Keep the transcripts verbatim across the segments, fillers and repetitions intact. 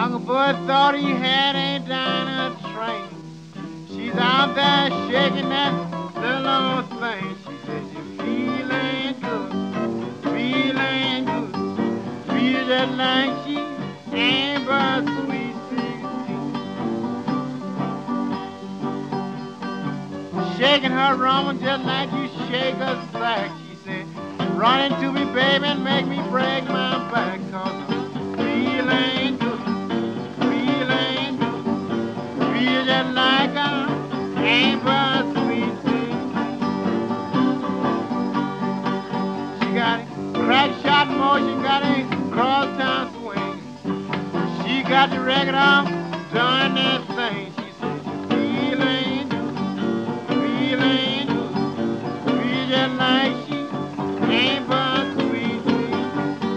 Uncle Bud thought he had a diner train. She's out there shaking that little old thing. She says, you're feeling good, feeling good. Feel just like she ain't but sweet sixteen. Shaking her rum just like you shake a sack. She said, run into me, baby, and make me break my back. Cause I'm feeling good, feeling good. Feel just like I ain't but sweet sixteen. She got a crack shot motion, got a crosstown swing. She got the record on, doing that thing. She said, feeling good, feeling good. Feel just like she ain't but sweet sixteen.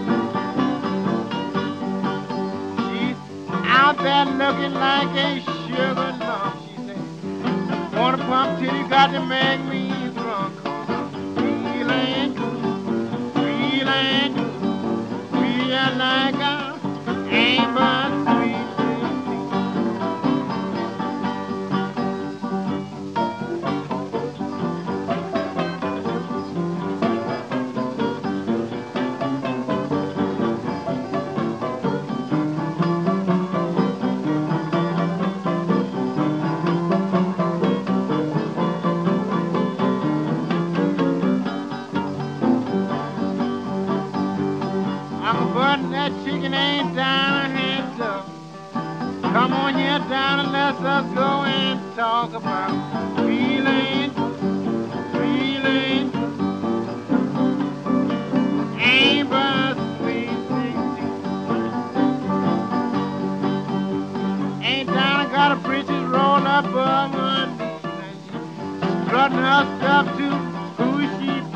She's out there looking like a sugar lump. She said, wanna pump till you got to make me drunk. Cause I'm feeling good, feeling good. Feel like I ain't but sweet sixteen. Uncle Bud, that chicken ain't down her hands up. Come on here down and let's us go and talk about feeling, feeling, ain't but sweet sixteen. Ain't down got her britches rolled up above her knees, and she strutting her stuff to who she